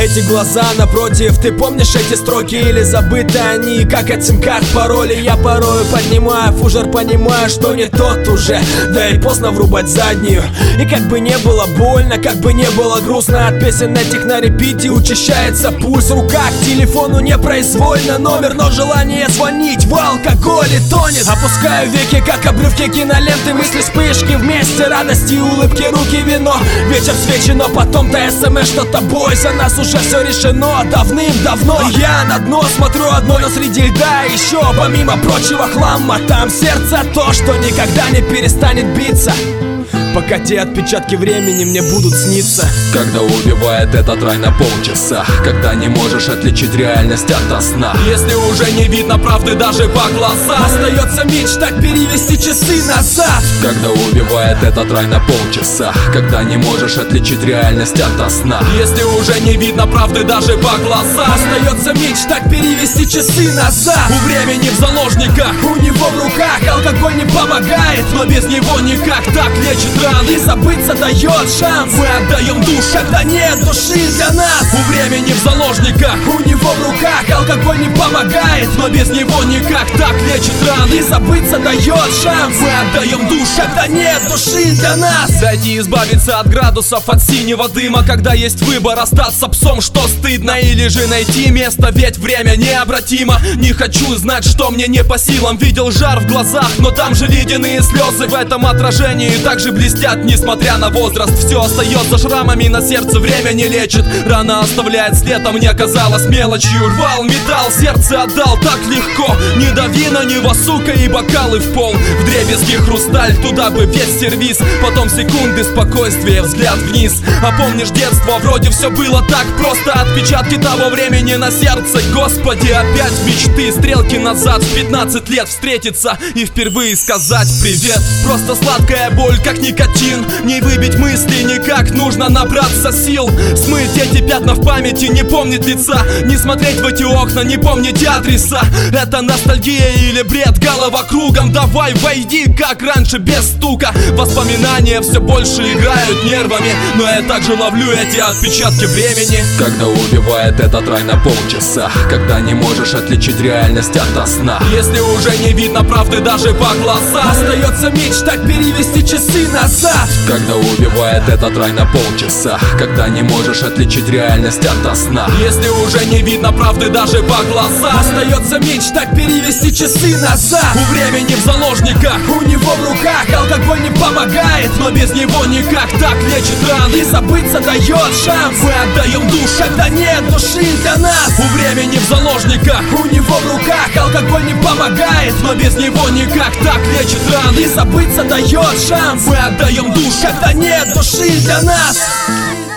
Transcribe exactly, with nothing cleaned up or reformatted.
Эти глаза напротив, ты помнишь эти строки? Или забыты они, как от сим-карт пароли? Я порою поднимаю фужер, понимаю, что не тот уже. Да и поздно врубать заднюю. И как бы не было больно, как бы не было грустно, от песен этих на репите учащается пульс. Рука к телефону непроизвольно, номер, но желание звонить в алкоголе тонет. Опускаю веки, как обрывки киноленты, мысли, вспышки вместе, радости, улыбки, руки, вино. Вечер свечи, но потом-то смс, что тобой за нас уже все решено давным-давно. Я на дно смотрю одно, но среди льда еще помимо прочего хлама там сердце, то, что никогда не перестанет биться, пока те отпечатки времени мне будут сниться. Когда убивает этот рай на полчаса, когда не можешь отличить реальность от сна, если уже не видно правды даже по глазам, остается мечтать перевести часы назад. Когда убивает этот рай на полчаса, когда не можешь отличить реальность от сна, если уже не видно правды даже по глазам, остается мечтать перевести часы назад. У времени в заложниках, у него в руках, алкоголь не помогает, но без него никак, так лечит раны и забыться дает шанс. Мы отдаем душ, когда нет души для нас. У времени в заложниках, у него в руках, алкоголь не помогает, но без него никак, так лечит раны и забыться дает шанс. Мы отдаем душ, когда нет души для нас. Дайте избавиться от градусов, от синего дыма, когда есть выбор остаться псом, что стыдно, или же найти место, ведь время необратимо. Не хочу знать, что мне не по силам. Видел жар в глазах, но там же ледяные слезы в этом отражении также блестят, несмотря на возраст. Все остается шрамами на сердце, время не лечит. Рана оставляет след, а мне казалось мелочью. Рвал металл, сердце отдал так легко. Не дави на него, сука, и бокалы в пол. Вдребезги хрусталь, туда бы весь сервис. Потом секунды спокойствия, взгляд вниз. А помнишь детство, вроде все было так просто. Отпечатки того времени на сердце. Господи, опять мечты, стрелки назад. В пятнадцать лет встретиться и впервые сказать привет. Просто сладкая боль, как никотин. Не выбить мысли никак, нужно набраться сил. Смыть эти пятна в памяти, не помнить лица. Не смотреть в эти окна, не помнить адреса. Это ностальгия или бред, голова кругом. Давай войди, как раньше, без стука. Воспоминания все больше играют нервами, но я также ловлю эти отпечатки времени. Когда убивает этот рай на полчаса, когда не можешь отличить реальность от сна, если уже не видно правды даже по глазам, остается мечтать перевести часы назад. Когда убивает этот рай на полчаса, когда не можешь отличить реальность от сна, если уже не видно правды даже по глазам, остается мечтать перевести часы назад. У времени в заложниках, у него в руках, алкоголь не помогает, но без него никак, так лечит раны и забыться дает шанс. Мы отдаем душ, когда нет души для нас. У времени в заложниках, у него в руках, алкоголь не помогает, но без него никак, так лечит раны и забыться дает шанс. Мы отдаем душ, когда нет души для нас.